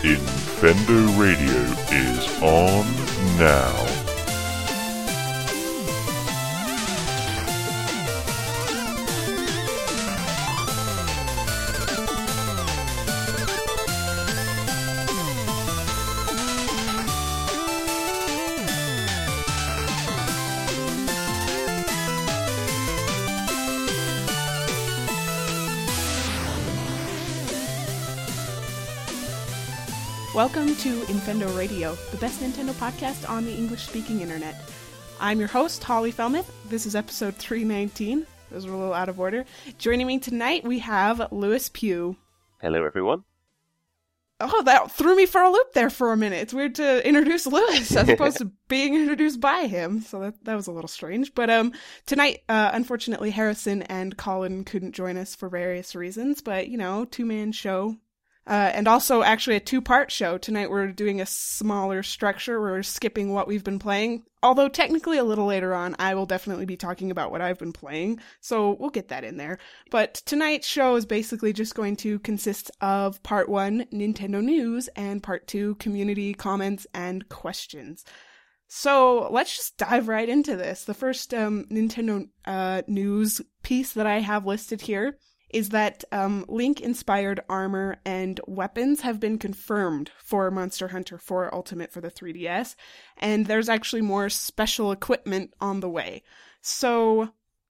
Infendo Radio is on now. Welcome to Infendo Radio, the best Nintendo podcast on the English-speaking internet. I'm your host, Holly Felmuth. This is episode 319. Those were a little out of order. Joining me tonight, we have Lewis Pugh. Hello, everyone. Oh, that threw me for a loop there for a minute. It's weird to introduce Lewis as opposed to being introduced by him, so that was a little strange. But tonight, unfortunately, Harrison and Colin couldn't join us for various reasons, but, you know, two-man show. And also, actually, a two-part show. Tonight we're doing a smaller structure. We're skipping what we've been playing. Although, technically, a little later on, I will definitely be talking about what I've been playing. So, we'll get that in there. But tonight's show is basically just going to consist of Part 1, Nintendo News, and Part 2, Community Comments and Questions. So, let's just dive right into this. The first Nintendo news piece that I have listed here is that Link-inspired armor and weapons have been confirmed for Monster Hunter 4 Ultimate for the 3DS, and there's actually more special equipment on the way. So,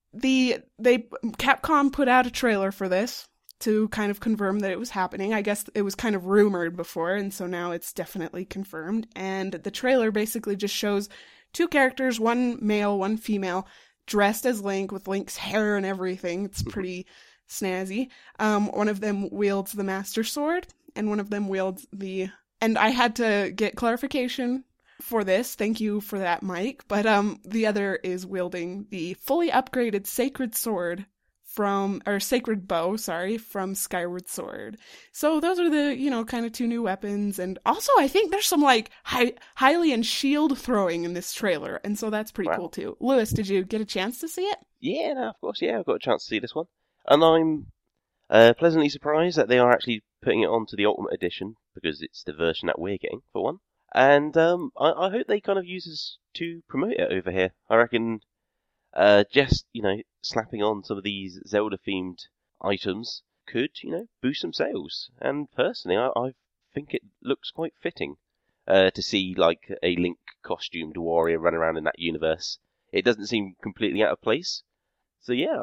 Capcom put out a trailer for this to kind of confirm that it was happening. I guess it was kind of rumored before, and so now it's definitely confirmed. And the trailer basically just shows two characters, one male, one female, dressed as Link with Link's hair and everything. It's pretty snazzy. One of them wields the Master Sword, and one of them wields the... And I had to get clarification for this. Thank you for that, Mike. But the other is wielding the fully upgraded Sacred Sword Sacred Bow, from Skyward Sword. So those are the, kind of two new weapons. And also, I think there's some, Hylian shield throwing in this trailer. And so that's pretty cool, too. Lewis, did you get a chance to see it? Yeah, no, of course, yeah, I've got a chance to see this one. And I'm pleasantly surprised that they are actually putting it onto the Ultimate Edition, because it's the version that we're getting, for one. And I hope they kind of use this to promote it over here. I reckon just, slapping on some of these Zelda-themed items could, boost some sales. And personally, I think it looks quite fitting to see, a Link-costumed warrior run around in that universe. It doesn't seem completely out of place. So yeah,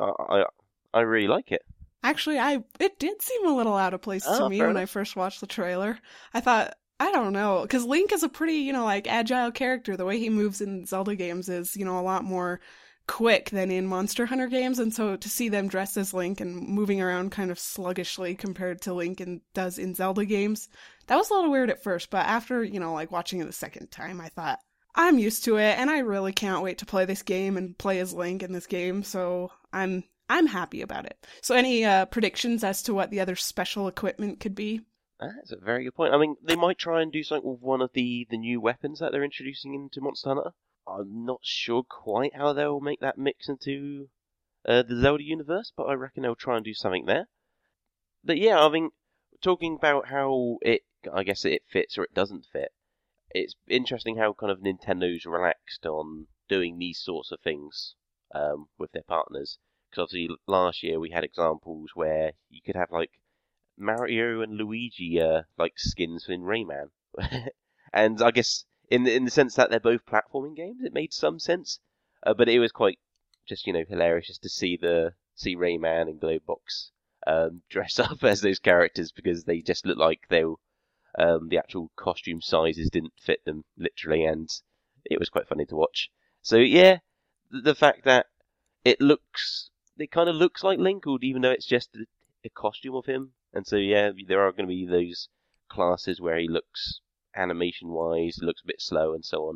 I really like it. Actually, it did seem a little out of place to me when I first watched the trailer. I thought, I don't know, because Link is a pretty, agile character. The way he moves in Zelda games is, a lot more quick than in Monster Hunter games, and so to see them dressed as Link and moving around kind of sluggishly compared to Link does in Zelda games, that was a little weird at first, but after, watching it the second time, I thought, I'm used to it, and I really can't wait to play this game and play as Link in this game, so I'm happy about it. So any predictions as to what the other special equipment could be? That's a very good point. I mean, they might try and do something with one of the new weapons that they're introducing into Monster Hunter. I'm not sure quite how they'll make that mix into the Zelda universe, but I reckon they'll try and do something there. But yeah, I mean, talking about how I guess it fits or it doesn't fit, it's interesting how kind of Nintendo's relaxed on doing these sorts of things with their partners. Because obviously last year we had examples where you could have Mario and Luigi skins in Rayman, and I guess in the sense that they're both platforming games, it made some sense. But it was quite just hilarious just to see Rayman and Glowbox dress up as those characters, because they just look like the actual costume sizes didn't fit them literally, and it was quite funny to watch. So yeah, the fact that it kind of looks like Link, even though it's just a costume of him. And so, yeah, there are going to be those classes where he looks, animation-wise, looks a bit slow and so on.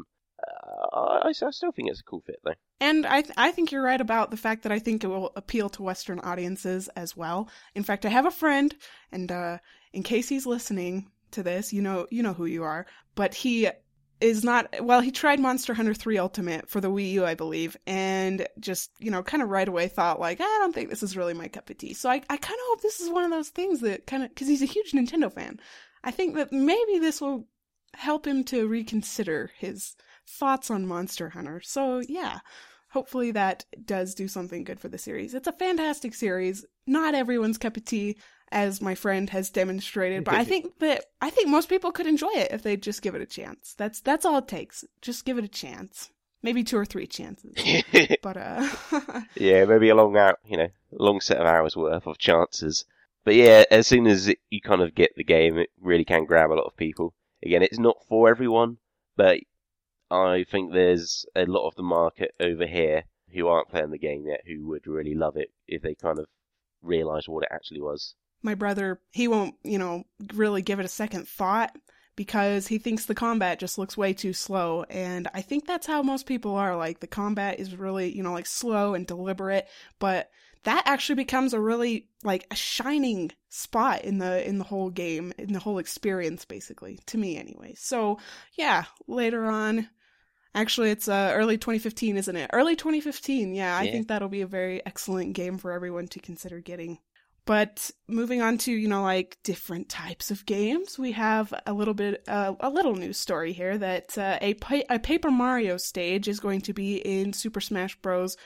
I still think it's a cool fit, though. And I think you're right about the fact that I think it will appeal to Western audiences as well. In fact, I have a friend, and in case he's listening to this, you know who you are, but he is not, well, he tried Monster Hunter 3 Ultimate for the Wii U, I believe, and just, kind of right away thought, I don't think this is really my cup of tea. So I kind of hope this is one of those things that kind of, because he's a huge Nintendo fan, I think that maybe this will help him to reconsider his thoughts on Monster Hunter. So yeah, hopefully that does do something good for the series. It's a fantastic series. Not everyone's cup of tea, as my friend has demonstrated, but I think most people could enjoy it if they just give it a chance. That's all it takes. Just give it a chance. Maybe 2 or 3 chances. But yeah, maybe a long set of hours worth of chances. But yeah, as soon as you kind of get the game, it really can grab a lot of people. Again, it's not for everyone, but I think there's a lot of the market over here who aren't playing the game yet who would really love it if they kind of realised what it actually was. My brother, he won't, really give it a second thought because he thinks the combat just looks way too slow. And I think that's how most people are. Like, the combat is really, like, slow and deliberate, but that actually becomes a really, like, a shining spot in the whole game, in the whole experience, basically, to me anyway. So, yeah, later on, actually, it's early 2015, isn't it? Early 2015, yeah, I think that'll be a very excellent game for everyone to consider getting. But moving on to, different types of games, we have a little news story here that a Paper Mario stage is going to be in Super Smash Bros.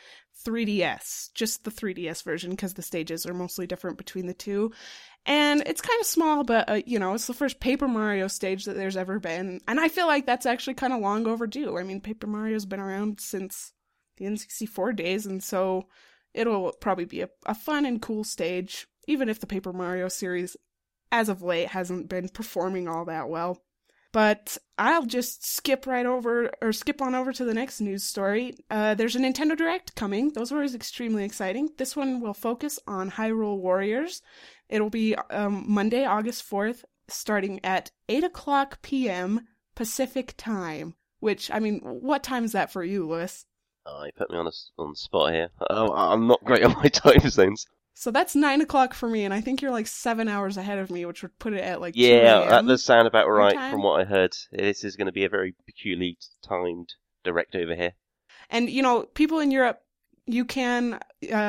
3DS, just the 3DS version, because the stages are mostly different between the two. And it's kind of small, but, it's the first Paper Mario stage that there's ever been. And I feel like that's actually kind of long overdue. I mean, Paper Mario's been around since the N64 days, and so it'll probably be a fun and cool stage, even if the Paper Mario series, as of late, hasn't been performing all that well. But I'll just skip on over to the next news story. There's a Nintendo Direct coming. Those were extremely exciting. This one will focus on Hyrule Warriors. It'll be Monday, August 4th, starting at 8:00 p.m. Pacific time. Which, I mean, what time is that for you, Lewis? You put me on the spot here. I'm not great on my time zones. So that's 9:00 for me, and I think you're like 7 hours ahead of me, which would put it at like 2 Yeah, a.m. that does sound about right time. from what I heard. This is going to be a very peculiarly timed Direct over here. And, people in Europe, you can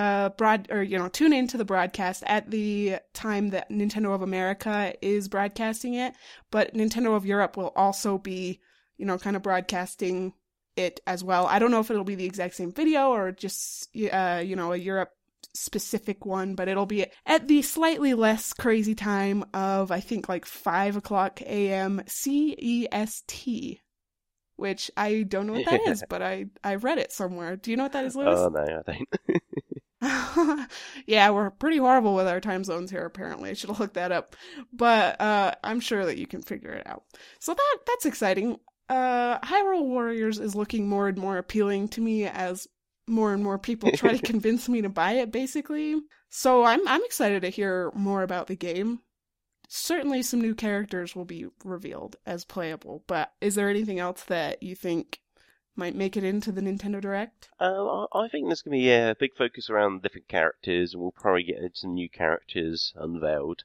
tune into the broadcast at the time that Nintendo of America is broadcasting it, but Nintendo of Europe will also be, kind of broadcasting it as well. I don't know if it'll be the exact same video or just, a Europe specific one, but it'll be at the slightly less crazy time of, I think, like 5:00 a.m. CEST, which I don't know what that is, but I read it somewhere. Do you know what that is, Lewis? Oh, no, I don't. Yeah, we're pretty horrible with our time zones here, apparently. I should have looked that up. But I'm sure that you can figure it out. So that's exciting. Hyrule Warriors is looking more and more appealing to me as more and more people try to convince me to buy it, basically. So I'm excited to hear more about the game. Certainly some new characters will be revealed as playable, but is there anything else that you think might make it into the Nintendo Direct? I think there's going to be a big focus around different characters, and we'll probably get some new characters unveiled.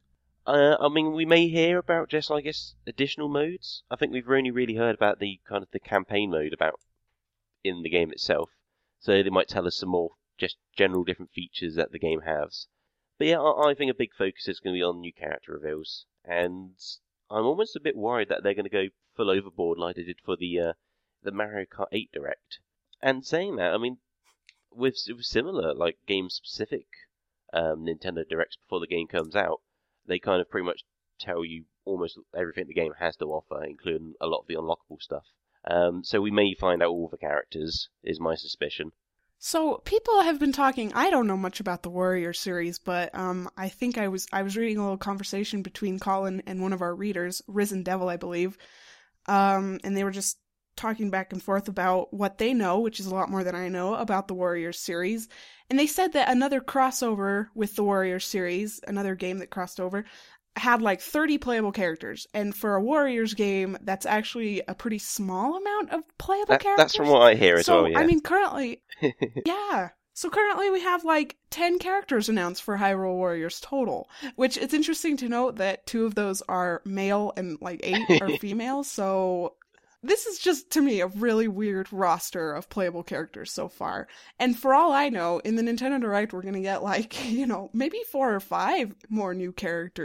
We may hear about just, I guess, additional modes. I think we've only really heard about the kind of the campaign mode about in the game itself. So they might tell us some more just general different features that the game has. But yeah, I think a big focus is going to be on new character reveals. And I'm almost a bit worried that they're going to go full overboard like they did for the Mario Kart 8 Direct. And saying that, I mean, with similar, like, game-specific Nintendo Directs before the game comes out, they kind of pretty much tell you almost everything the game has to offer, including a lot of the unlockable stuff. So we may find out all the characters, is my suspicion. So people have been talking, I don't know much about the Warrior series, but I think I was reading a little conversation between Colin and one of our readers, Risen Devil, I believe, and they were just talking back and forth about what they know, which is a lot more than I know, about the Warriors series. And they said that another crossover with the Warriors series, another game that crossed over, had like 30 playable characters. And for a Warriors game, that's actually a pretty small amount of playable characters. That's from what I hear as well, yeah. I mean, currently, yeah. So currently we have like 10 characters announced for Hyrule Warriors total, which it's interesting to note that 2 of those are male and like 8 are female. So this is just, to me, a really weird roster of playable characters so far. And for all I know, in the Nintendo Direct, we're going to get like, maybe 4 or 5 more new characters.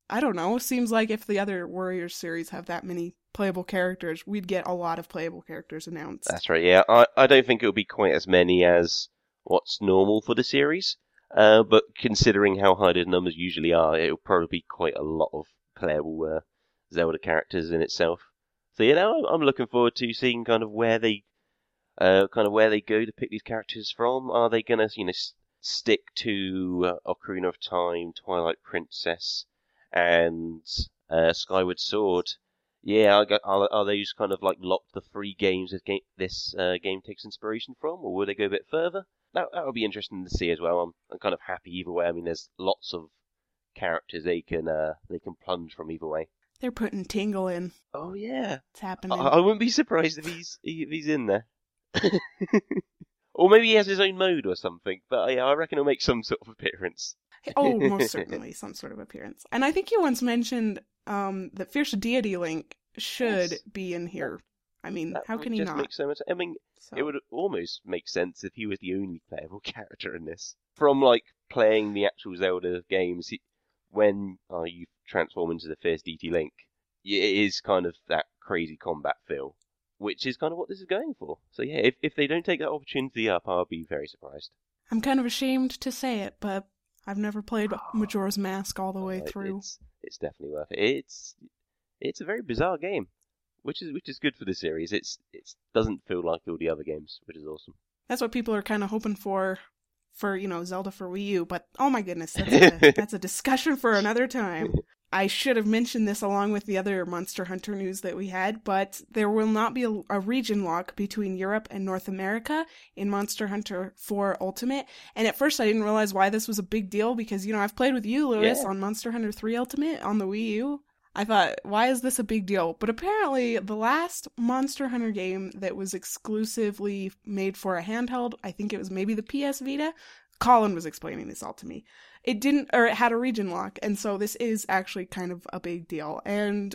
I don't know. Seems like if the other Warriors series have that many playable characters, we'd get a lot of playable characters announced. That's right, yeah. I don't think it'll be quite as many as what's normal for the series, but considering how high the numbers usually are, it'll probably be quite a lot of playable Zelda characters in itself. So I'm looking forward to seeing kind of where they go to pick these characters from. Are they gonna stick to Ocarina of Time, Twilight Princess, and Skyward Sword? Yeah, are those kind of like locked the 3 games this game takes inspiration from, or will they go a bit further? That would be interesting to see as well. I'm kind of happy either way. I mean, there's lots of characters they can plunge from either way. They're putting Tingle in. Oh yeah, It's happening. I wouldn't be surprised if he's in there. Or maybe he has his own mode or something. But yeah, I reckon he'll make some sort of appearance. Oh, most certainly, some sort of appearance. And I think you once mentioned that Fierce Deity Link should be in here. I mean, That how would can he just not? make so much. I mean, So, it would almost make sense if he was the only playable character in this. From like playing the actual Zelda games, when you transform into the Fierce Deity Link, it is kind of that crazy combat feel, which is kind of what this is going for. So yeah, if they don't take that opportunity up, I'll be very surprised. I'm kind of ashamed to say it, but I've never played Majora's Mask all the way through. It's definitely worth it. It's a very bizarre game, which is good for the series. It doesn't feel like all the other games, which is awesome. That's what people are kind of hoping for Zelda for Wii U, but oh my goodness, that's a discussion for another time. I should have mentioned this along with the other Monster Hunter news that we had, but there will not be a region lock between Europe and North America in Monster Hunter 4 Ultimate. And at first I didn't realize why this was a big deal because, I've played with you, Lewis, on Monster Hunter 3 Ultimate on the Wii U. I thought, why is this a big deal? But apparently the last Monster Hunter game that was exclusively made for a handheld, I think it was maybe the PS Vita, Colin was explaining this all to me. It had a region lock, and so this is actually kind of a big deal. And,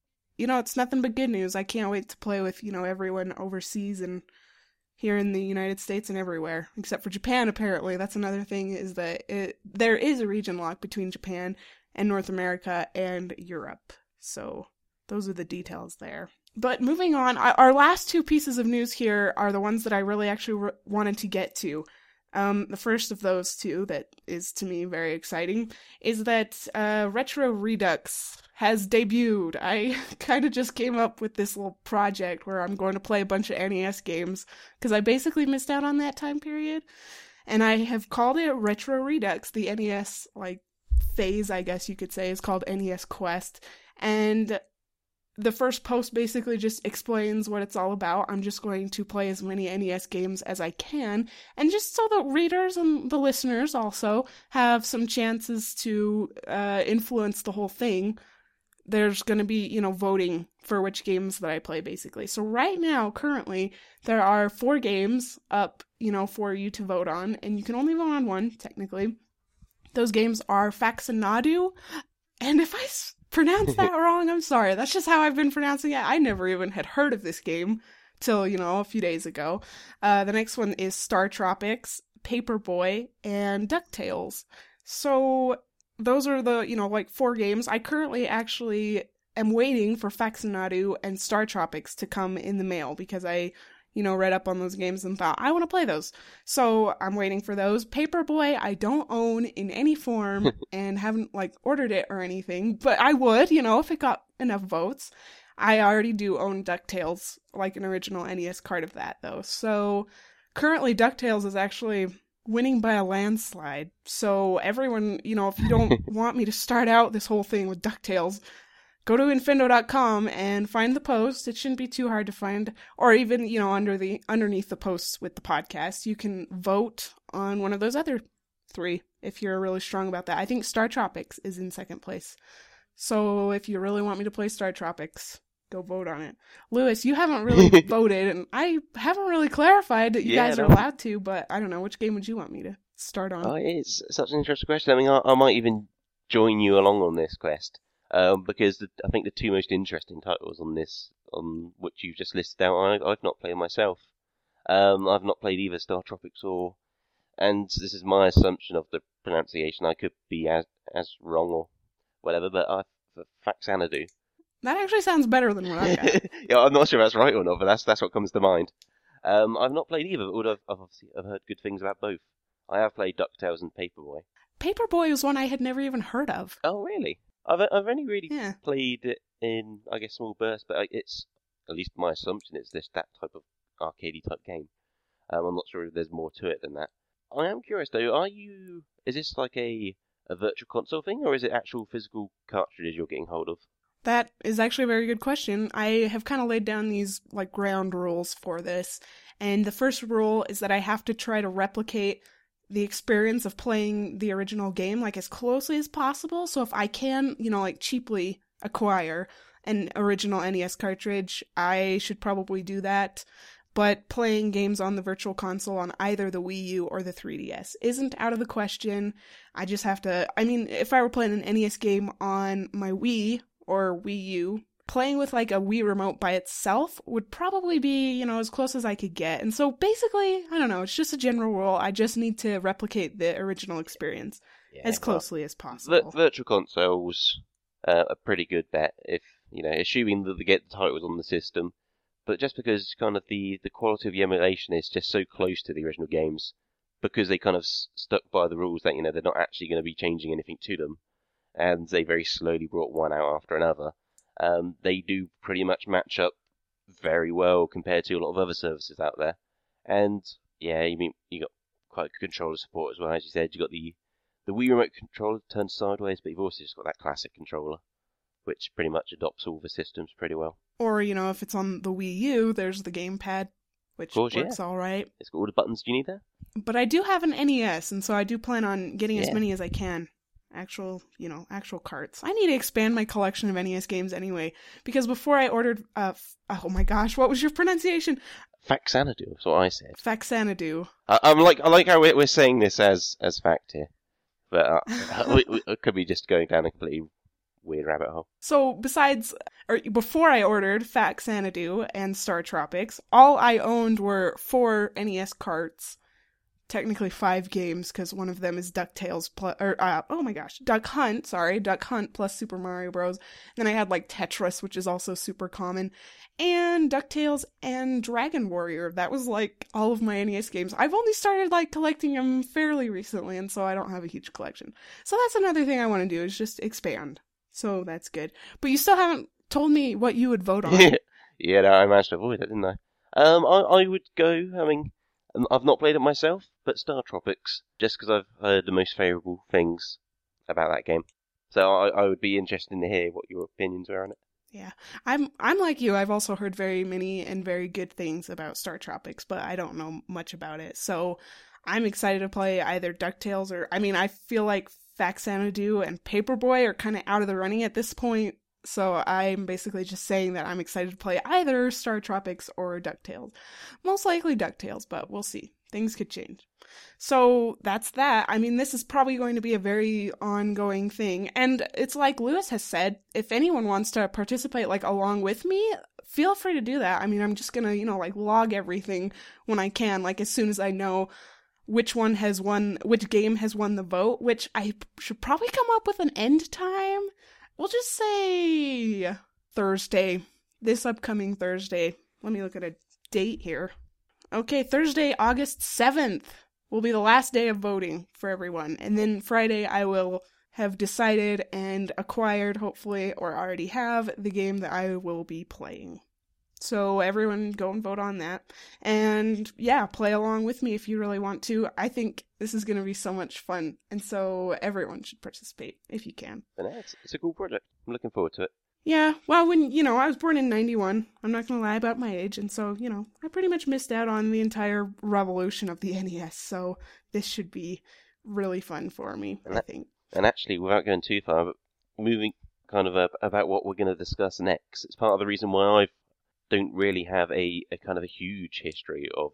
it's nothing but good news. I can't wait to play with, everyone overseas and here in the United States and everywhere, except for Japan, apparently. That's another thing, is that there is a region lock between Japan and North America and Europe. So those are the details there. But moving on, our last 2 pieces of news here are the ones that I really actually wanted to get to. The first of those 2 that is to me very exciting is that Retro Redux has debuted. I kind of just came up with this little project where I'm going to play a bunch of NES games because I basically missed out on that time period. And I have called it Retro Redux. The NES phase, I guess you could say, is called NES Quest. And the first post basically just explains what it's all about. I'm just going to play as many NES games as I can, and just so the readers and the listeners also have some chances to influence the whole thing, there's going to be, voting for which games that I play, basically. So right now, currently, there are 4 games up, for you to vote on, and you can only vote on 1, technically. Those games are Faxinadu, and if I pronounce that wrong, I'm sorry. That's just how I've been pronouncing it. I never even had heard of this game till, a few days ago. The next one is Star Tropics, Paperboy, and DuckTales. So those are the, 4 games. I currently actually am waiting for Faxinadu and Star Tropics to come in the mail because I read up on those games and thought, I want to play those. So I'm waiting for those. Paperboy, I don't own in any form and haven't, ordered it or anything, but I would, if it got enough votes. I already do own DuckTales, an original NES card of that, though. So currently DuckTales is actually winning by a landslide. So everyone, if you don't want me to start out this whole thing with DuckTales, go to Infendo.com and find the post. It shouldn't be too hard to find. Or even, underneath the posts with the podcast, you can vote on one of those other 3 if you're really strong about that. I think Star Tropics is in second place. So if you really want me to play Star Tropics, go vote on it. Lewis, you haven't really voted, and I haven't really clarified that you guys are allowed to, but I don't know. Which game would you want me to start on? Oh, it's such an interesting question. I mean, I might even join you along on this quest. Because I think the 2 most interesting titles on which you've just listed out, I've not played myself. I've not played either Star Tropics and this is my assumption of the pronunciation. I could be as wrong whatever, but Faxanadu. That actually sounds better than what I got. Yeah, I'm not sure if that's right or not, but that's what comes to mind. I've not played either, although I've heard good things about both. I have played DuckTales and Paperboy. Paperboy was one I had never even heard of. Oh, really? I've only really played it in, I guess, small bursts, but it's, at least my assumption, it's that type of arcadey type game. I'm not sure if there's more to it than that. I am curious though, is this like a virtual console thing, or is it actual physical cartridges you're getting hold of? That is actually a very good question. I have kind of laid down these like ground rules for this, and the first rule is that I have to try to replicate the experience of playing the original game like as closely as possible. So if I can, like cheaply acquire an original NES cartridge, I should probably do that. But playing games on the virtual console on either the Wii U or the 3DS isn't out of the question. I just have to, if I were playing an NES game on my Wii or Wii U, playing with like a Wii remote by itself would probably be, as close as I could get. And so basically, I don't know, it's just a general rule. I just need to replicate the original experience as closely as possible. Virtual consoles a pretty good bet if, assuming that they get the titles on the system. But just because kind of the quality of the emulation is just so close to the original games, because they kind of stuck by the rules that, they're not actually going to be changing anything to them, and they very slowly brought one out after another, they do pretty much match up very well compared to a lot of other services out there. And yeah, you got quite good controller support as well, as you said. You got the Wii remote controller turned sideways, but you've also just got that classic controller, which pretty much adopts all the systems pretty well. Or, if it's on the Wii U, there's the gamepad, which works all right. It's got all the buttons you need there. But I do have an NES, and so I do plan on getting as many as I can. Actual carts. I need to expand my collection of NES games anyway, because before I ordered, oh my gosh, what was your pronunciation? Faxanadu, that's what I said. Faxanadu. I like how we're saying this as fact here, but we could be just going down a completely weird rabbit hole. So before I ordered Faxanadu and Star Tropics, all I owned were 4 NES carts. Technically 5 games, because one of them is DuckTales Duck Hunt plus Super Mario Bros. And then I had like Tetris, which is also super common, and DuckTales and Dragon Warrior. That was like all of my NES games. I've only started like collecting them fairly recently, and so I don't have a huge collection. So that's another thing I want to do, is just expand. So that's good. But you still haven't told me what you would vote on. Yeah, no, I managed to avoid it, didn't I? I would go, I've not played it myself, but Star Tropics, just because I've heard the most favourable things about that game. So I would be interested to hear what your opinions were on it. Yeah, I'm like you. I've also heard very many and very good things about Star Tropics, but I don't know much about it. So I'm excited to play either DuckTales or, I feel like Faxanadu and Paperboy are kind of out of the running at this point. So I'm basically just saying that I'm excited to play either Star Tropics or DuckTales. Most likely DuckTales, but we'll see. Things could change. So that's that. This is probably going to be a very ongoing thing. And it's like Lewis has said, if anyone wants to participate like along with me, feel free to do that. I'm just going to, log everything when I can, like as soon as I know which game has won the vote, which I should probably come up with an end time. We'll just say Thursday. This upcoming Thursday. Let me look at a date here. Okay, Thursday, August 7th will be the last day of voting for everyone. And then Friday I will have decided and acquired, hopefully, or already have, the game that I will be playing. So everyone go and vote on that. And yeah, play along with me if you really want to. I think this is going to be so much fun. And so everyone should participate if you can. And it's a cool project. I'm looking forward to it. Yeah, well, I was born in 91. I'm not going to lie about my age. And so, I pretty much missed out on the entire revolution of the NES. So this should be really fun for me, I think. And actually, without going too far, but moving kind of about what we're going to discuss next, it's part of the reason why I don't really have a kind of a huge history of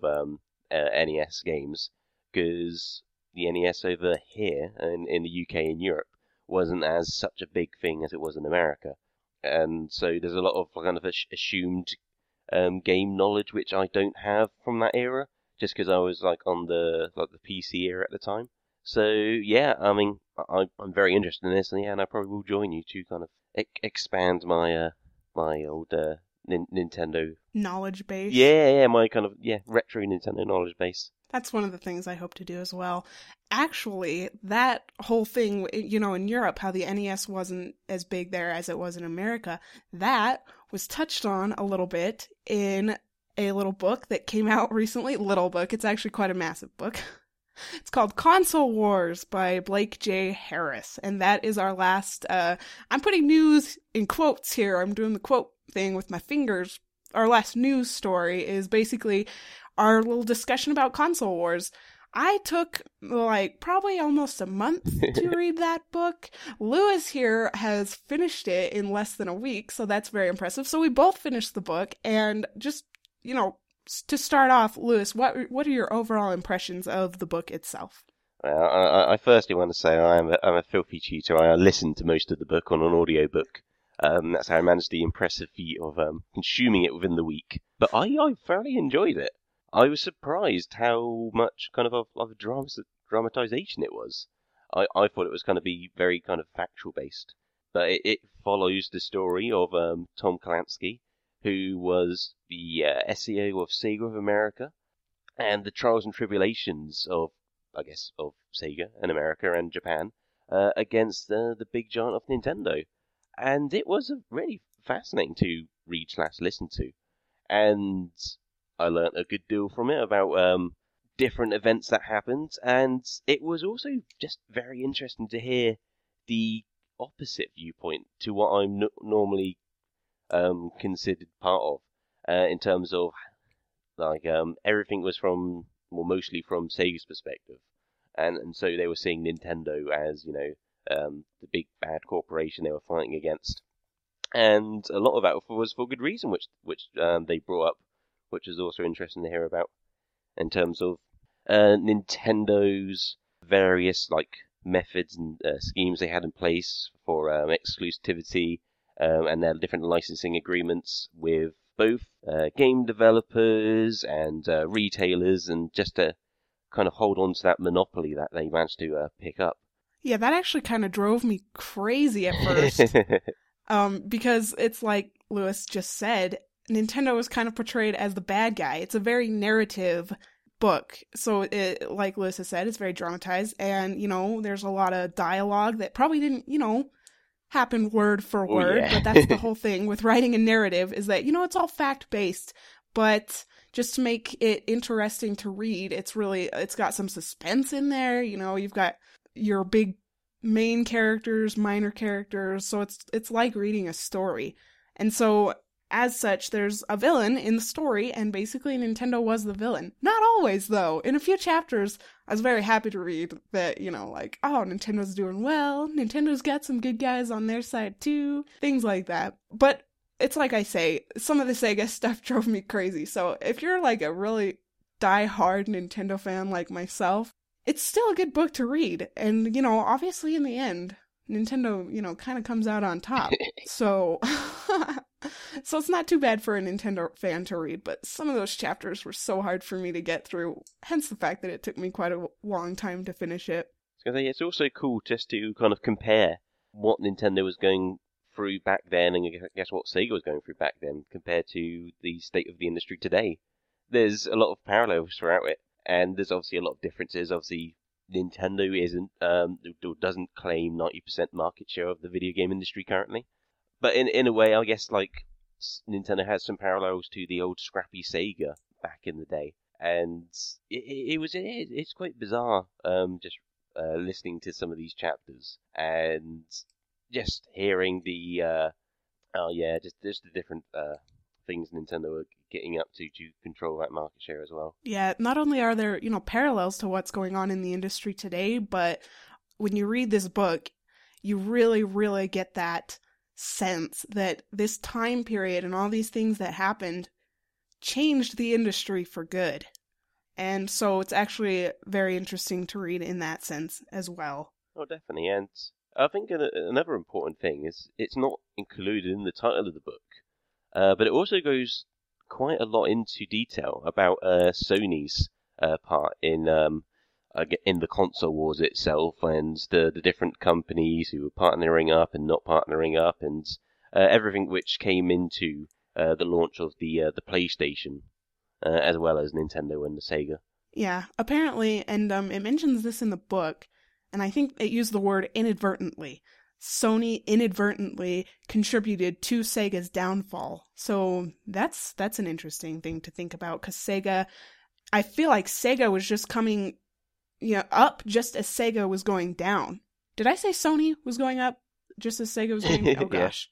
NES games, because the NES over here in the UK and Europe wasn't as such a big thing as it was in America. And so there's a lot of kind of assumed game knowledge which I don't have from that era, just because I was like on the PC era at the time. So yeah, I mean, I'm very interested in this, and yeah, and I probably will join you to kind of expand my my old Nintendo Knowledge base. Yeah, my kind of retro Nintendo knowledge base. That's one of the things I hope to do as well. Actually, that whole thing, you know, in Europe, how the NES wasn't as big there as it was in America, that was touched on a little bit in a little book that came out recently. Little book. It's actually quite a massive book. It's called Console Wars by Blake J. Harris. And that is our last, I'm putting news in quotes here. I'm doing the quote thing with my fingers. Our last news story is basically our little discussion about Console Wars. I took, like, probably almost a month to read that book. Lewis here has finished it in less than a week, so that's very impressive. So we both finished the book, and just, you know, to start off, Lewis, what are your overall impressions of the book itself? Well, I firstly want to say I'm a filthy cheater. I listened to most of the book on an audiobook. That's how I managed the impressive feat of consuming it within the week. But I thoroughly enjoyed it. I was surprised how much kind of a dramatization it was. I thought it was going to be very kind of factual based, but it follows the story of Tom Clancy, who was the SEO of Sega of America, and the trials and tribulations of Sega and America and Japan against the big giant of Nintendo. And it was really fascinating to read/listen to, and I learnt a good deal from it about different events that happened, and it was also just very interesting to hear the opposite viewpoint to what I'm normally considered part of, in terms of like everything was mostly from Sega's perspective, and so they were seeing Nintendo as, you know, the big bad corporation they were fighting against, and a lot of that was for good reason, which they brought up, which is also interesting to hear about in terms of Nintendo's various like methods and schemes they had in place for exclusivity, and their different licensing agreements with both game developers and retailers, and just to kind of hold on to that monopoly that they managed to pick up. Yeah, that actually kind of drove me crazy at first. Because it's like Lewis just said, Nintendo was kind of portrayed as the bad guy. It's a very narrative book. So, like Lewis has said, it's very dramatized. And, you know, there's a lot of dialogue that probably didn't, you know, happen word for word. Yeah. But that's the whole thing with writing a narrative, is that, you know, it's all fact-based. But just to make it interesting to read, it's got some suspense in there. You know, you've got your big main characters, minor characters. So it's like reading a story. And so, as such, there's a villain in the story, and basically Nintendo was the villain. Not always, though. In a few chapters, I was very happy to read that, you know, like, oh, Nintendo's doing well, Nintendo's got some good guys on their side, too, things like that. But it's like I say, some of the Sega stuff drove me crazy, so if you're, like, a really die-hard Nintendo fan like myself, it's still a good book to read, and, you know, obviously in the end, Nintendo, you know, kind of comes out on top, so... So it's not too bad for a Nintendo fan to read, but some of those chapters were so hard for me to get through, hence the fact that it took me quite a long time to finish it. It's also cool just to kind of compare what Nintendo was going through back then, and I guess what Sega was going through back then, compared to the state of the industry today. There's a lot of parallels throughout it, and there's obviously a lot of differences. Obviously, Nintendo doesn't claim 90% market share of the video game industry currently. But in a way, I guess, like, Nintendo has some parallels to the old scrappy Sega back in the day. And it's quite bizarre, just listening to some of these chapters and just hearing just the different things Nintendo are getting up to control that market share as well. Yeah, not only are there, you know, parallels to what's going on in the industry today, but when you read this book, you really, really get that sense that this time period and all these things that happened changed the industry for good. And so it's actually very interesting to read in that sense as well. Oh, definitely. And I think another important thing is it's not included in the title of the book, but it also goes quite a lot into detail about Sony's part in, in the console wars itself, and the different companies who were partnering up and not partnering up, and everything which came into the launch of the PlayStation, as well as Nintendo and the Sega. Yeah, apparently, and it mentions this in the book, and I think it used the word inadvertently. Sony inadvertently contributed to Sega's downfall. So that's an interesting thing to think about, because I feel like Sega was just coming up just as Sega was going down. Did I say Sony was going up just as Sega was going down? Oh gosh.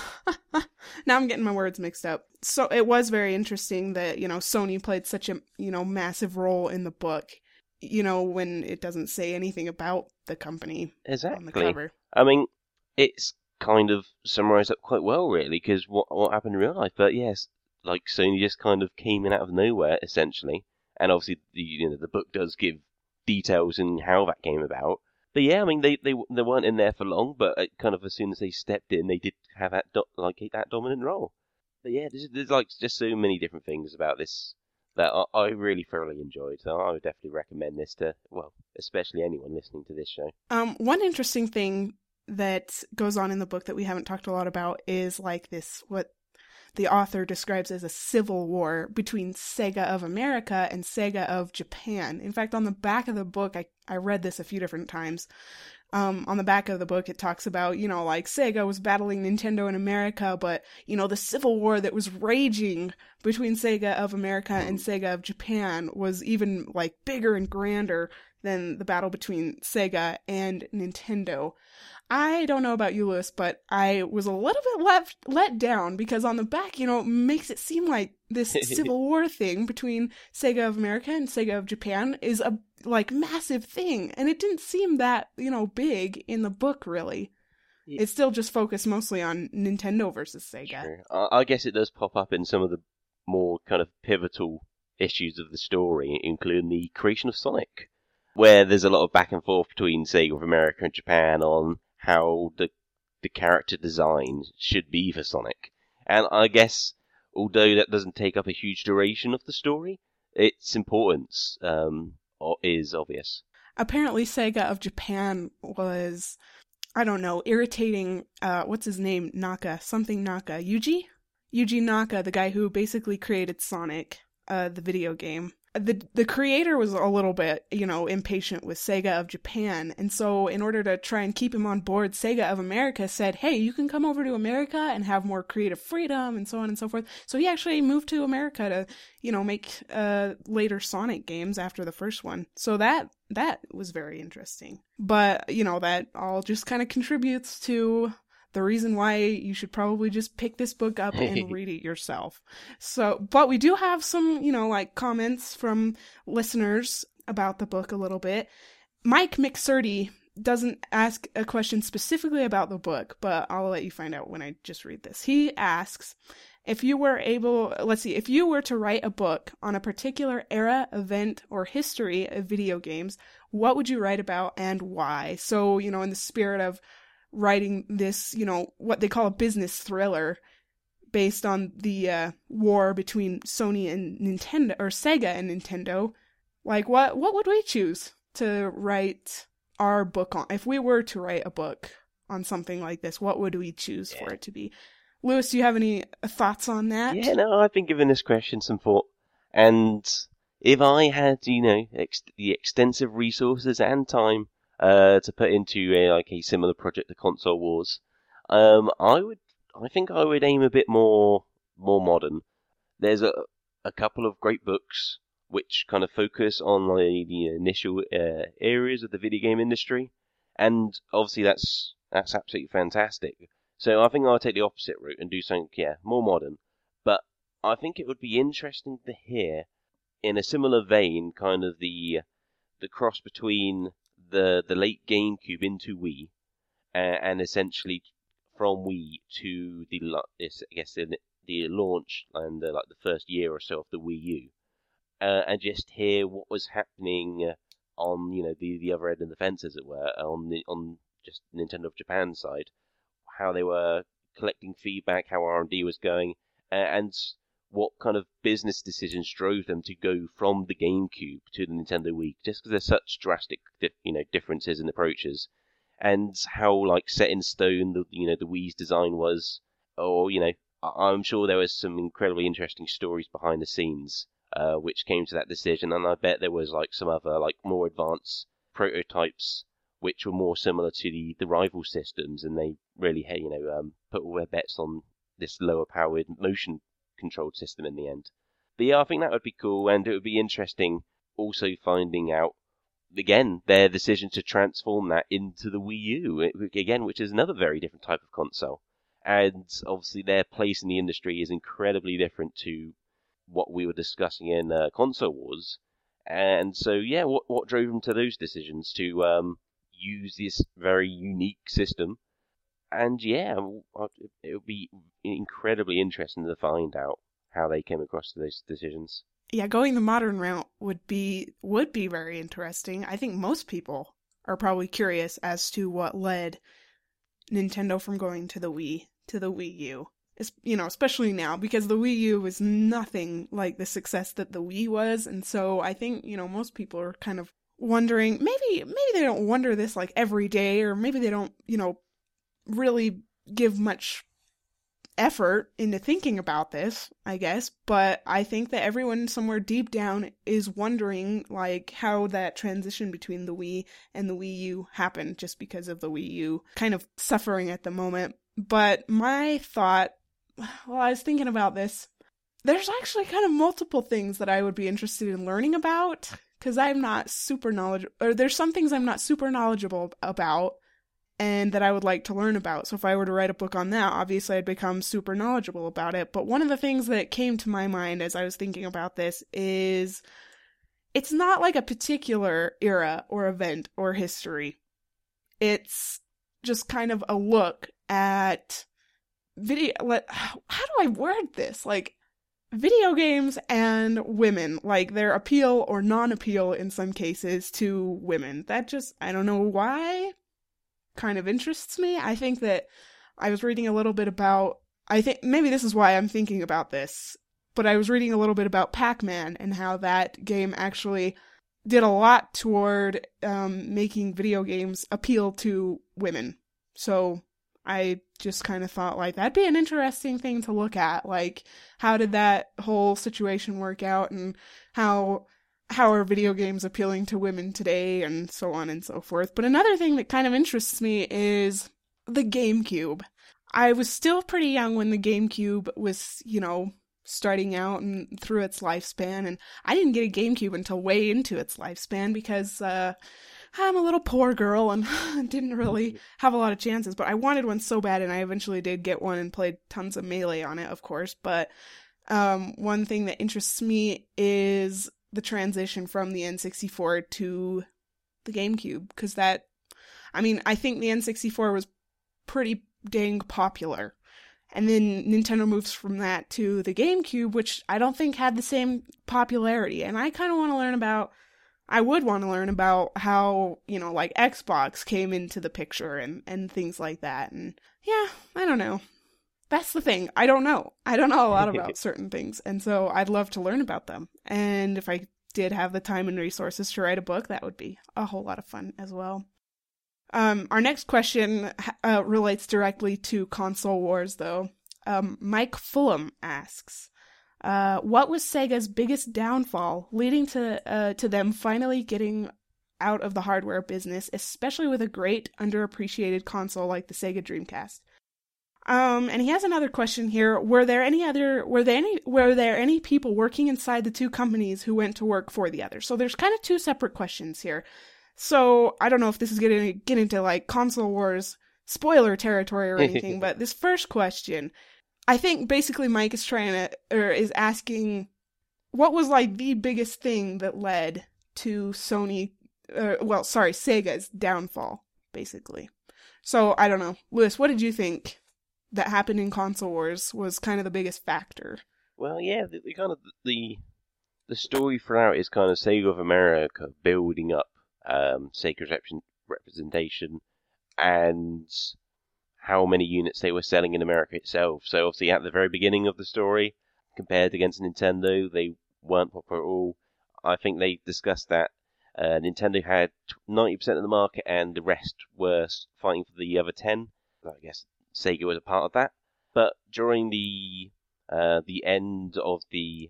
Now I'm getting my words mixed up. So it was very interesting that, Sony played such a, massive role in the book, when it doesn't say anything about the company on the cover. I mean, it's kind of summarized up quite well, really, because what happened in real life. But yes, like Sony just kind of came in out of nowhere, essentially. And obviously, the book does give details in how that came about. But yeah, I mean, they weren't in there for long, but kind of as soon as they stepped in, they did have that dominant role. But yeah, there's like just so many different things about this that I really thoroughly enjoyed. So I would definitely recommend this to, well, especially anyone listening to this show. One interesting thing that goes on in the book that we haven't talked a lot about is like this, what the author describes as a civil war between Sega of America and Sega of Japan. In fact, on the back of the book, I read this a few different times. On the back of the book, it talks about, like Sega was battling Nintendo in America, but, the civil war that was raging between Sega of America and Sega of Japan was even like bigger and grander than the battle between Sega and Nintendo. I don't know about you, Lewis, but I was a little bit let down because on the back, makes it seem like this civil war thing between Sega of America and Sega of Japan is a massive thing, and it didn't seem that big in the book, really. Yeah. It's still just focused mostly on Nintendo versus Sega. Sure. I guess it does pop up in some of the more kind of pivotal issues of the story, including the creation of Sonic, where there's a lot of back and forth between Sega of America and Japan on how the character design should be for Sonic. And I guess, although that doesn't take up a huge duration of the story, its importance is obvious. Apparently Sega of Japan was, irritating, what's his name? Yuji Naka, the guy who basically created Sonic, the video game. The creator was a little bit, impatient with Sega of Japan, and so in order to try and keep him on board, Sega of America said, hey, you can come over to America and have more creative freedom, and so on and so forth. So he actually moved to America to, make later Sonic games after the first one. So that was very interesting. But, that all just kind of contributes to the reason why you should probably just pick this book up and read it yourself. So, but we do have some, comments from listeners about the book a little bit. Mike McSurdy doesn't ask a question specifically about the book, but I'll let you find out when I just read this. He asks, if you were to write a book on a particular era, event, or history of video games, what would you write about and why? So, in the spirit of writing this, what they call a business thriller based on the war between Sony and Nintendo, or Sega and Nintendo, what would we choose to write our book on? If we were to write a book on something like this, what would we choose for it to be? Lewis, do you have any thoughts on that? Yeah, no, I've been giving this question some thought, and if I had, the extensive resources and time to put into a similar project to Console Wars, I think I would aim a bit more modern. There's a couple of great books which kind of focus on the initial areas of the video game industry, and obviously that's absolutely fantastic. So I think I'll take the opposite route and do something more modern. But I think it would be interesting to hear, in a similar vein, kind of the cross between the late GameCube into Wii, and essentially from Wii to the launch and the first year or so of the Wii U, and just hear what was happening on the other end of the fence, as it were, on just Nintendo of Japan's side, how they were collecting feedback, how R&D was going, and what kind of business decisions drove them to go from the GameCube to the Nintendo Wii, just because there's such drastic, differences in approaches, and how like set in stone the Wii's design was, or I'm sure there was some incredibly interesting stories behind the scenes, which came to that decision, and I bet there was like some other like more advanced prototypes which were more similar to the rival systems, and they really put all their bets on this lower powered motion controlled system in the end. But yeah, I think that would be cool, and it would be interesting also finding out again their decision to transform that into the Wii U again, which is another very different type of console. And obviously their place in the industry is incredibly different to what we were discussing in Console Wars. And so, yeah, what drove them to those decisions to use this very unique system? And yeah, it would be incredibly interesting to find out how they came across to those decisions. Yeah, going the modern route would be very interesting. I think most people are probably curious as to what led Nintendo from going to the Wii to the Wii U. Especially now, because the Wii U was nothing like the success that the Wii was, and so I think, most people are kind of wondering, maybe they don't wonder this like every day, or maybe they don't, really give much effort into thinking about this, I guess, but I think that everyone somewhere deep down is wondering like how that transition between the Wii and the Wii U happened, just because of the Wii U kind of suffering at the moment. But my thought, while I was thinking about this, there's actually kind of multiple things that I would be interested in learning about, because I'm not super knowledgeable, or there's some things I'm not super knowledgeable about, and that I would like to learn about. So if I were to write a book on that, obviously I'd become super knowledgeable about it. But one of the things that came to my mind as I was thinking about this is, it's not like a particular era or event or history. It's just kind of a look at how do I word this? Like, video games and women, like their appeal or non-appeal in some cases to women. That just, I don't know why, kind of interests me. I think that I was reading a little bit about, I think maybe this is why I'm thinking about this, but I was reading a little bit about Pac-Man and how that game actually did a lot toward making video games appeal to women. So I just kind of thought, like, that'd be an interesting thing to look at. Like, how did that whole situation work out, and how are video games appealing to women today, and so on and so forth. But another thing that kind of interests me is the GameCube. I was still pretty young when the GameCube was, starting out and through its lifespan, and I didn't get a GameCube until way into its lifespan because I'm a little poor girl and didn't really have a lot of chances, but I wanted one so bad, and I eventually did get one and played tons of Melee on it, of course. But one thing that interests me is the transition from the N64 to the GameCube, because I think the N64 was pretty dang popular. And then Nintendo moves from that to the GameCube, which I don't think had the same popularity. And I kind of want to learn about how, like Xbox came into the picture and things like that. And yeah, I don't know. That's the thing. I don't know a lot about certain things. And so I'd love to learn about them. And if I did have the time and resources to write a book, that would be a whole lot of fun as well. Our next question relates directly to Console Wars, though. Mike Fulham asks, what was Sega's biggest downfall, leading to them finally getting out of the hardware business, especially with a great underappreciated console like the Sega Dreamcast? And he has another question here. Were there any people working inside the two companies who went to work for the other? So there's kind of two separate questions here. So I don't know if this is going to get into like Console Wars spoiler territory or anything, but this first question, I think basically Mike is asking, what was like the biggest thing that led to Sega's downfall, basically. So I don't know, Lewis, what did you think that happened in Console Wars was kind of the biggest factor? Well, yeah, the story throughout is kind of Sega of America building up Sega's representation and how many units they were selling in America itself. So obviously at the very beginning of the story, compared against Nintendo, they weren't popular at all. I think they discussed that Nintendo had 90% of the market and the rest were fighting for the other 10. I guess Sega was a part of that. But during the end of the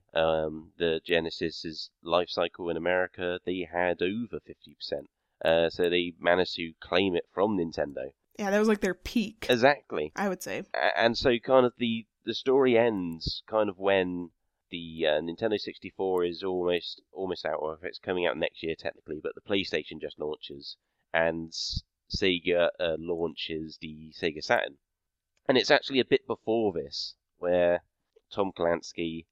Genesis's life cycle in America, they had over 50%. So they managed to claim it from Nintendo. Yeah, that was like their peak. Exactly. I would say. And so kind of the story ends kind of when the Nintendo 64 is almost out, or if it's coming out next year technically, but the PlayStation just launches, and Sega launches the Sega Saturn. And it's actually a bit before this, where Tom Clancy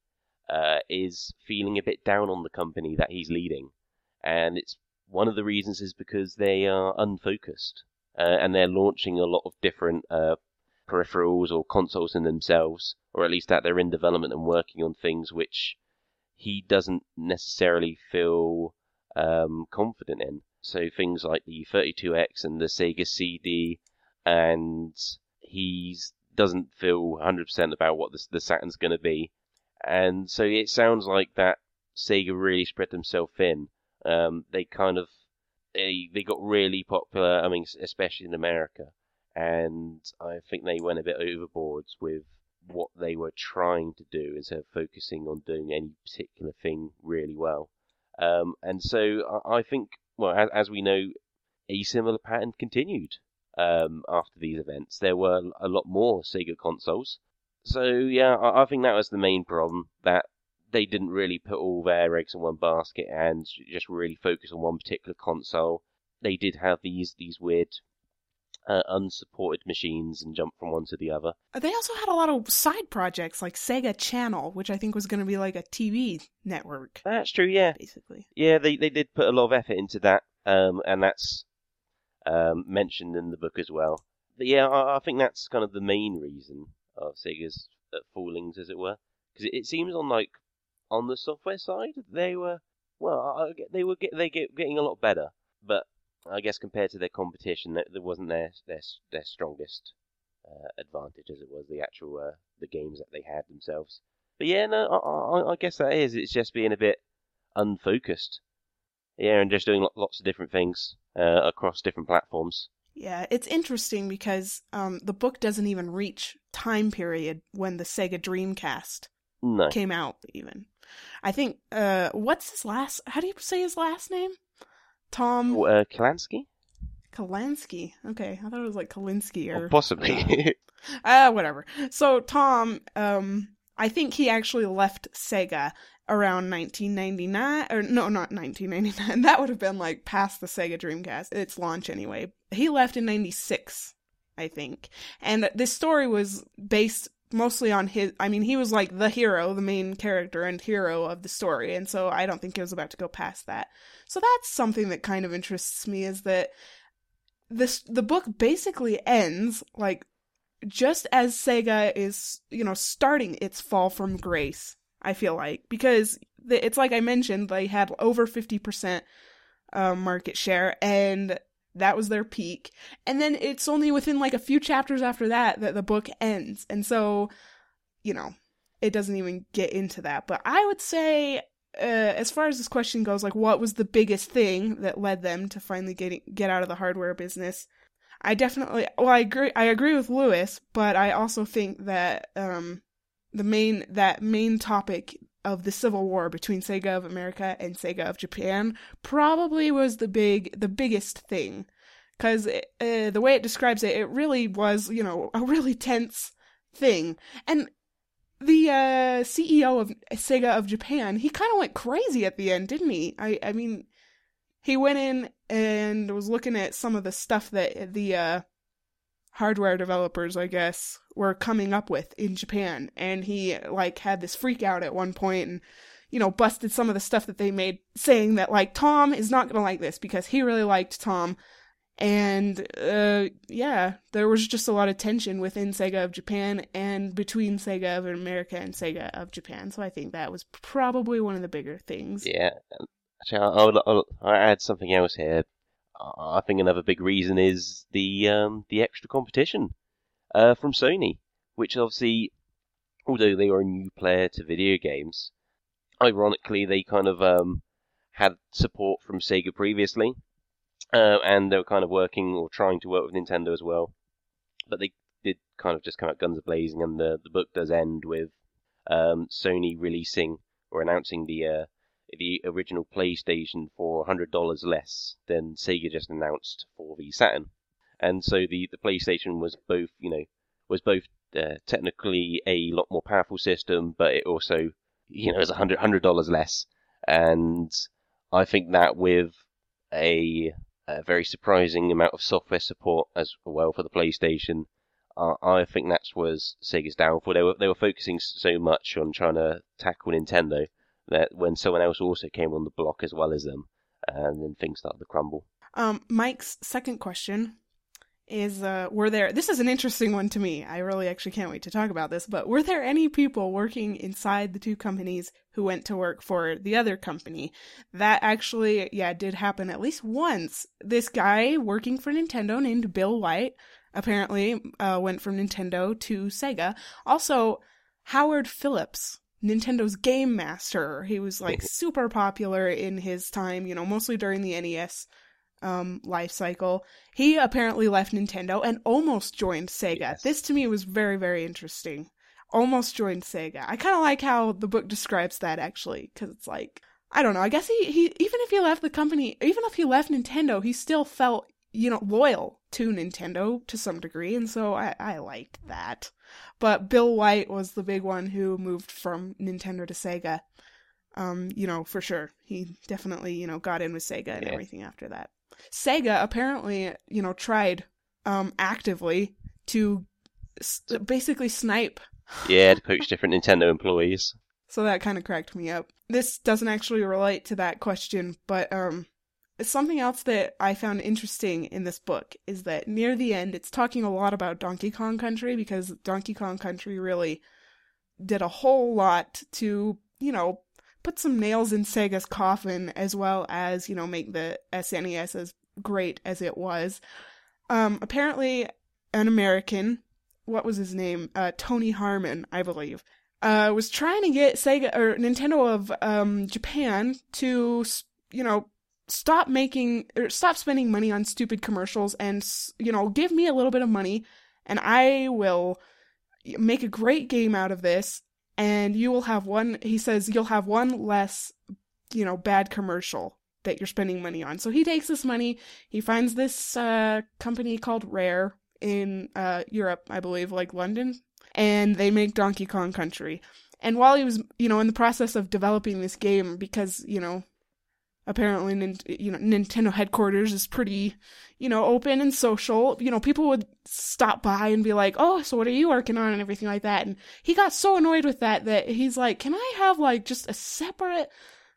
is feeling a bit down on the company that he's leading. And it's one of the reasons is because they are unfocused. And they're launching a lot of different peripherals or consoles in themselves, or at least that they're in development and working on things which he doesn't necessarily feel confident in. So things like the 32X and the Sega CD, and he doesn't feel 100% about what the Saturn's going to be. And so it sounds like that Sega really spread themselves thin. They kind of they got really popular, I mean, especially in America. And I think they went a bit overboard with what they were trying to do instead of focusing on doing any particular thing really well. And so I think, well, as we know, a similar pattern continued after these events. There were a lot more Sega consoles. So, yeah, I think that was the main problem, that they didn't really put all their eggs in one basket and just really focus on one particular console. They did have these weird unsupported machines and jump from one to the other. They also had a lot of side projects like Sega Channel, which I think was going to be like a TV network. That's true, yeah. Basically. Yeah, they did put a lot of effort into that, and that's mentioned in the book as well. But yeah, I think that's kind of the main reason of Sega's fallings, as it were. Because it seems on the software side, they were getting a lot better, but I guess compared to their competition, that wasn't their strongest advantage, as it was the actual the games that they had themselves. But yeah, no, I guess that is. It's just being a bit unfocused. Yeah, and just doing lots of different things across different platforms. Yeah, it's interesting because the book doesn't even reach time period when the Sega Dreamcast came out, even. I think, what's his last... How do you say his last name? Tom... Kalansky? Kalansky. Okay, I thought it was like Kalinsky or... possibly. Whatever. So Tom, I think he actually left Sega around 1999, or no, not 1999. That would have been like past the Sega Dreamcast, its launch anyway. He left in 96, I think. And this story was based mostly on he was like the hero, the main character and hero of the story, and so I don't think it was about to go past that. So that's something that kind of interests me, is that the book basically ends like just as Sega is, starting its fall from grace, I feel like, because it's like I mentioned, they had over 50% market share, and that was their peak. And then it's only within like a few chapters after that the book ends. And so, it doesn't even get into that. But I would say, as far as this question goes, like, what was the biggest thing that led them to finally get out of the hardware business? I agree with Lewis, but I also think that that main topic of the Civil War between Sega of America and Sega of Japan probably was the biggest thing, because the way it describes it, it really was, a really tense thing. And the CEO of Sega of Japan, he kind of went crazy at the end, didn't he? I mean, he went in and was looking at some of the stuff that the hardware developers, I guess, were coming up with in Japan, and he had this freak out at one point and busted some of the stuff that they made, saying that Tom is not gonna like this because he really liked Tom. And there was just a lot of tension within Sega of Japan and between Sega of America and Sega of Japan, so I think that was probably one of the bigger things. Yeah, actually, I'll add something else here. I think another big reason is the extra competition from Sony, which obviously although they were a new player to video games, ironically they kind of had support from Sega previously, and they were kind of working or trying to work with Nintendo as well. But they did kind of just come out guns a-blazing, and the book does end with Sony releasing or announcing the original PlayStation for $100 less than Sega just announced for the Saturn. And so the PlayStation was both, technically a lot more powerful system, but it also, is $100 less. And I think that with a very surprising amount of software support as well for the PlayStation, I think that was Sega's downfall. They were focusing so much on trying to tackle Nintendo that when someone else also came on the block as well as them, and then things started to crumble. Mike's second question is, this is an interesting one to me. I really actually can't wait to talk about this, but were there any people working inside the two companies who went to work for the other company? That actually, did happen at least once. This guy working for Nintendo named Bill White apparently went from Nintendo to Sega. Also, Howard Phillips, Nintendo's game master. He was like super popular in his time, mostly during the NES life cycle. He apparently left Nintendo and almost joined Sega. Yes. This to me was very, very interesting. Almost joined Sega. I kind of like how the book describes that, actually, because it's like, I don't know, I guess he even if he left the company, even if he left Nintendo, he still felt, loyal to Nintendo to some degree, and so I liked that. But Bill White was the big one who moved from Nintendo to Sega. For sure. He definitely, got in with Sega and everything after that. Sega apparently, tried actively to basically snipe. Yeah, to poach different Nintendo employees. So that kind of cracked me up. This doesn't actually relate to that question, but something else that I found interesting in this book is that near the end, it's talking a lot about Donkey Kong Country, because Donkey Kong Country really did a whole lot to, put some nails in Sega's coffin, as well as, make the SNES as great as it was. Apparently, an American, what was his name? Tony Harmon, I believe, was trying to get Sega or Nintendo of Japan to, stop spending money on stupid commercials and, give me a little bit of money and I will make a great game out of this. And you will have he says, you'll have one less, bad commercial that you're spending money on. So he takes this money, he finds this company called Rare in Europe, I believe, like London, and they make Donkey Kong Country. And while he was, in the process of developing this game, because, apparently, Nintendo headquarters is pretty, open and social. People would stop by and be like, oh, so what are you working on and everything like that. And he got so annoyed with that he's like, can I have just a separate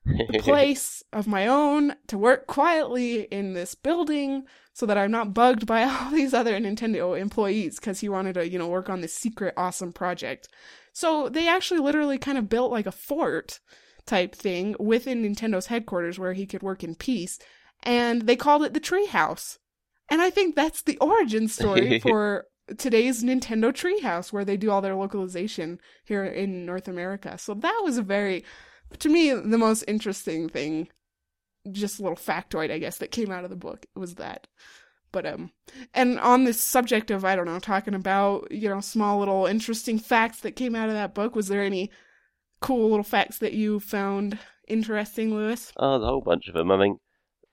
place of my own to work quietly in this building so that I'm not bugged by all these other Nintendo employees, because he wanted to, work on this secret awesome project. So they actually literally kind of built like a fort type thing within Nintendo's headquarters where he could work in peace, and they called it the Treehouse. And I think that's the origin story for today's Nintendo Treehouse, where they do all their localization here in North America. So that was to me, the most interesting thing, just a little factoid, I guess, that came out of the book was that. But, and on this subject of, talking about, small little interesting facts that came out of that book, was there any cool little facts that you found interesting, Lewis? Oh, the whole bunch of them. I mean,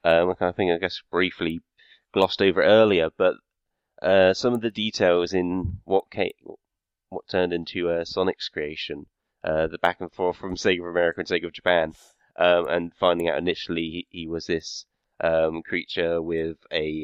I guess briefly glossed over earlier, but some of the details in what turned into Sonic's creation, the back and forth from Sega of America and Sega of Japan, and finding out initially he was this creature with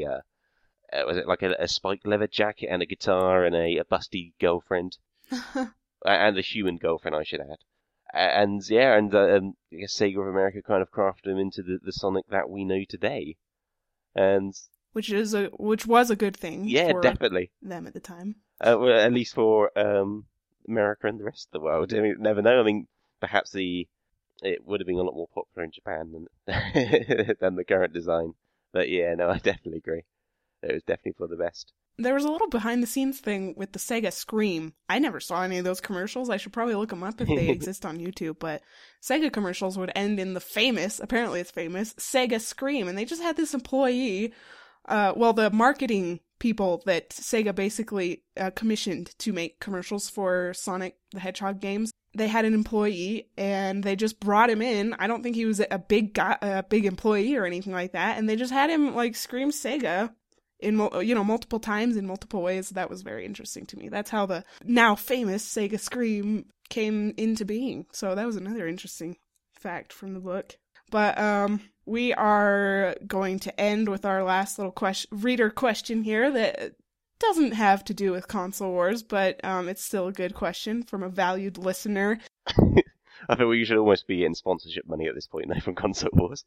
was it like a spiked leather jacket and a guitar and a busty girlfriend, and a human girlfriend, I should add. I guess Sega of America kind of crafted him into the Sonic that we know today, and which was a good thing. Yeah, for definitely them at the time. Well, at least for America and the rest of the world. I mean, never know. I mean, perhaps it would have been a lot more popular in Japan than the current design. But yeah, no, I definitely agree. It was definitely for the best. There was a little behind the scenes thing with the Sega Scream. I never saw any of those commercials. I should probably look them up if they exist on YouTube, but Sega commercials would end in the famous, apparently it's famous, Sega Scream. And they just had this employee, the marketing people that Sega basically commissioned to make commercials for Sonic the Hedgehog games. They had an employee and they just brought him in. I don't think he was a big guy, a big employee or anything like that. And they just had him like scream Sega in, multiple times in multiple ways. That was very interesting to me. That's how the now famous Sega Scream came into being. So that was another interesting fact from the book. But we are going to end with our last little reader question here that doesn't have to do with Console Wars, but it's still a good question from a valued listener. I think we should almost be getting sponsorship money at this point now from Console Wars.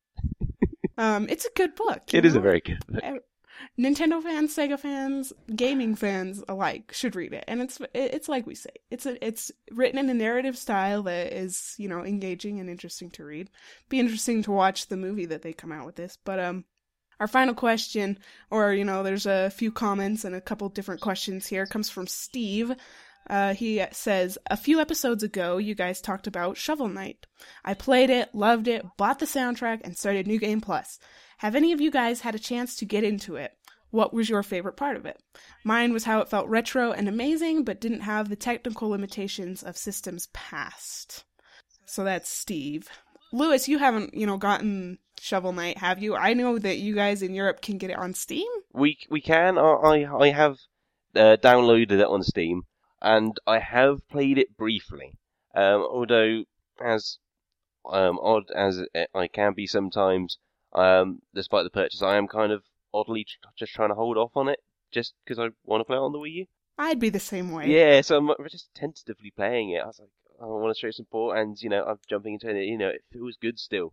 It's a good book. It is a very good book. Nintendo fans, Sega fans, gaming fans alike should read it, and it's like we say, it's written in a narrative style that is engaging and interesting to read. Be interesting to watch the movie that they come out with this. But our final question, or there's a few comments and a couple different questions here, comes from Steve. He says, a few episodes ago, you guys talked about Shovel Knight. I played it, loved it, bought the soundtrack, and started New Game Plus. Have any of you guys had a chance to get into it? What was your favorite part of it? Mine was how it felt retro and amazing, but didn't have the technical limitations of systems past. So that's Steve. Lewis, you haven't, gotten Shovel Knight, have you? I know that you guys in Europe can get it on Steam. We can. I have downloaded it on Steam, and I have played it briefly. Although, as odd as I can be sometimes, despite the purchase, I am kind of oddly just trying to hold off on it, just because I want to play it on the Wii U. I'd be the same way. Yeah, so I'm just tentatively playing it. I was like, I want to show support, and I'm jumping into it. It feels good still.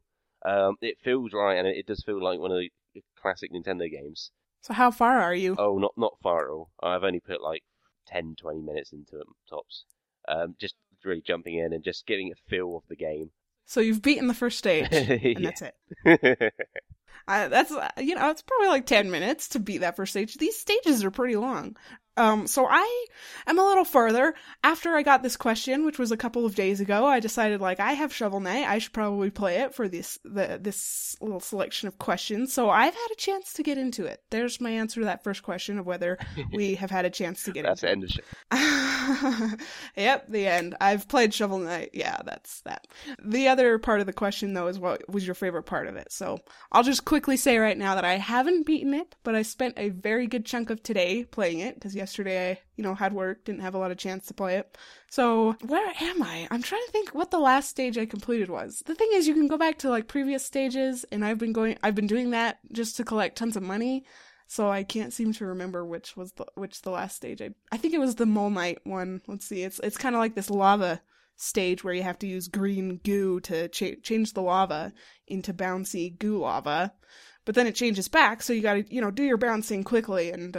It feels right, and it does feel like one of the classic Nintendo games. So how far are you? Oh, not far at all. I've only put like 10, 20 minutes into it tops. Just really jumping in and just getting a feel of the game. So you've beaten the first stage, and that's it. That's it's probably like 10 minutes to beat that first stage. These stages are pretty long. So I am a little further. After I got this question, which was a couple of days ago, I decided I have Shovel Knight. I should probably play it for this little selection of questions. So I've had a chance to get into it. There's my answer to that first question of whether we have had a chance to get that's into it. That's the end of shit. Yep, the end. I've played Shovel Knight. Yeah, that's that. The other part of the question, though, is what was your favorite part of it? So I'll just quickly say right now that I haven't beaten it, but I spent a very good chunk of today playing it, because yesterday I, had work, didn't have a lot of chance to play it. So, where am I? I'm trying to think what the last stage I completed was. The thing is, you can go back to, previous stages, and I've been doing that just to collect tons of money, so I can't seem to remember which the last stage I think it was the Mole Knight one. Let's see, it's kind of like this lava stage where you have to use green goo to change the lava into bouncy goo lava, but then it changes back, so you gotta, do your bouncing quickly, and,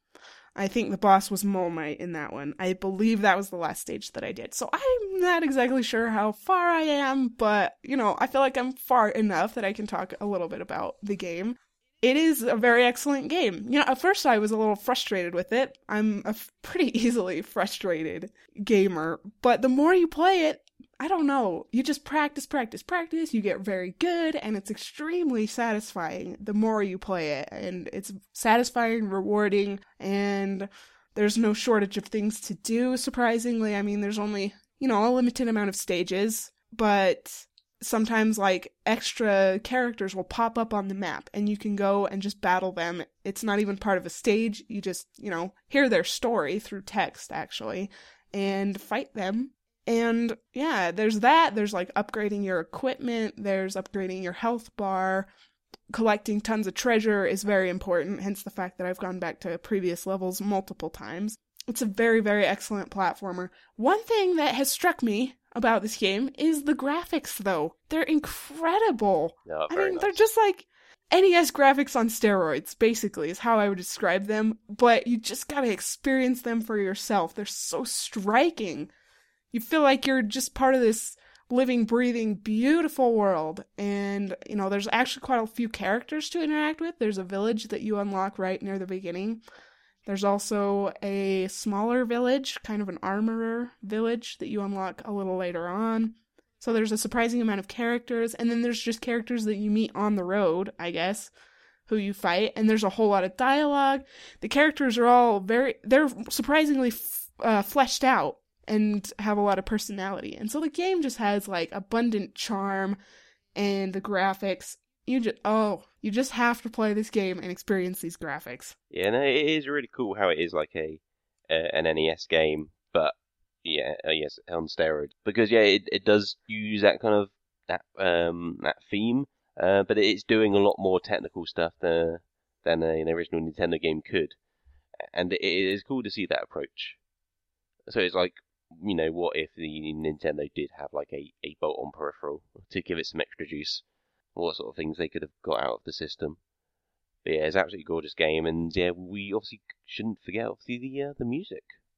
I think the boss was Mole Knight in that one. I believe that was the last stage that I did. So I'm not exactly sure how far I am, but, I feel like I'm far enough that I can talk a little bit about the game. It is a very excellent game. At first I was a little frustrated with it. I'm a pretty easily frustrated gamer, but the more you play it, I don't know, you just practice, you get very good, and it's extremely satisfying the more you play it, and it's satisfying, rewarding, and there's no shortage of things to do, surprisingly. I mean, there's only, a limited amount of stages, but sometimes, extra characters will pop up on the map, and you can go and just battle them. It's not even part of a stage, you just, hear their story through text, actually, and fight them. And yeah, there's that. There's upgrading your equipment. There's upgrading your health bar. Collecting tons of treasure is very important, hence the fact that I've gone back to previous levels multiple times. It's a very, very excellent platformer. One thing that has struck me about this game is the graphics, though. They're incredible. No, I mean, nice. They're just NES graphics on steroids, basically, is how I would describe them. But you just gotta experience them for yourself. They're so striking. You feel like you're just part of this living, breathing, beautiful world. And, there's actually quite a few characters to interact with. There's a village that you unlock right near the beginning. There's also a smaller village, kind of an armorer village that you unlock a little later on. So there's a surprising amount of characters, and then there's just characters that you meet on the road, I guess, who you fight, and there's a whole lot of dialogue. The characters are all they're surprisingly fleshed out and have a lot of personality. And so the game just has, like, abundant charm, and the graphics, you just have to play this game and experience these graphics. Yeah, no, it is really cool how it is like an NES game, but yes, on steroids. Because it does use that kind of that theme, but it's doing a lot more technical stuff than an original Nintendo game could, and it is cool to see that approach. So it's like, what if the Nintendo did have like a bolt-on peripheral to give it some extra juice? What sort of things they could have got out of the system. But yeah, it's an absolutely gorgeous game, and yeah, we obviously shouldn't forget obviously the music.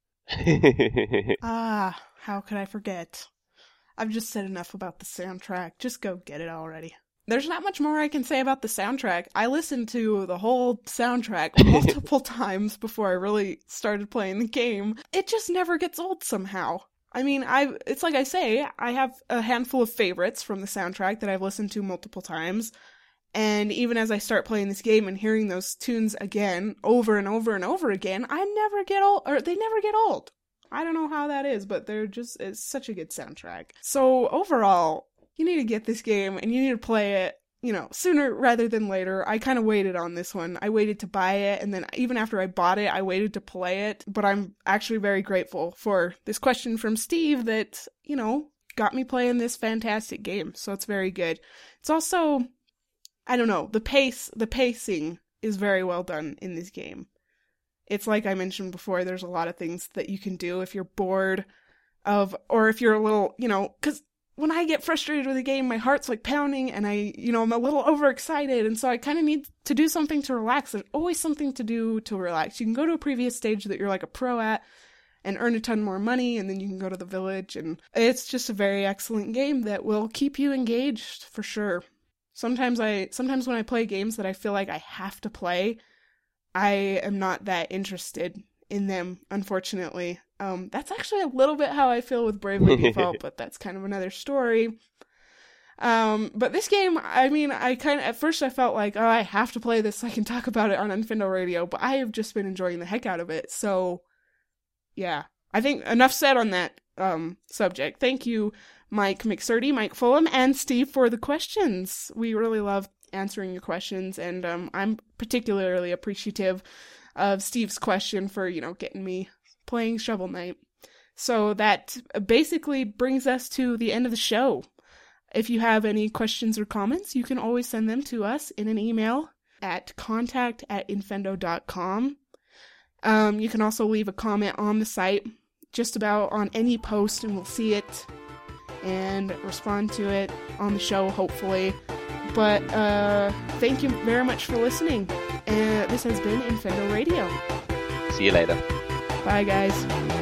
How could I forget? I've just said enough about the soundtrack. Just go get it already. There's not much more I can say about the soundtrack. I listened to the whole soundtrack multiple times before I really started playing the game. It just never gets old somehow. I mean, it's like I say, I have a handful of favorites from the soundtrack that I've listened to multiple times. And even as I start playing this game and hearing those tunes again, over and over and over again, they never get old. I don't know how that is, but it's such a good soundtrack. So overall, you need to get this game and you need to play it, sooner rather than later. I kind of waited on this one. I waited to buy it, and then even after I bought it, I waited to play it. But I'm actually very grateful for this question from Steve that, got me playing this fantastic game. So it's very good. It's also, I don't know, the pacing is very well done in this game. It's like I mentioned before, there's a lot of things that you can do if you're bored or if you're a little, because when I get frustrated with a game, my heart's like pounding and I'm a little overexcited, and so I kind of need to do something to relax. There's always something to do to relax. You can go to a previous stage that you're like a pro at and earn a ton more money, and then you can go to the village, and it's just a very excellent game that will keep you engaged for sure. Sometimes when I play games that I feel like I have to play, I am not that interested in them, unfortunately. That's actually a little bit how I feel with Bravely Default, but that's kind of another story. But this game, I mean, at first I felt like, I have to play this so I can talk about it on Infendo Radio, but I have just been enjoying the heck out of it. So, yeah. I think enough said on that subject. Thank you, Mike McSurdy, Mike Fulham, and Steve for the questions. We really love answering your questions, and I'm particularly appreciative of Steve's question for, getting me playing Shovel Knight. So that basically brings us to the end of the show. If you have any questions or comments, you can always send them to us in an email at contact@infendo.com. You can also leave a comment on the site, just about on any post, and we'll see it and respond to it on the show, hopefully. But thank you very much for listening. And this has been Infendo Radio. See you later. Bye, guys.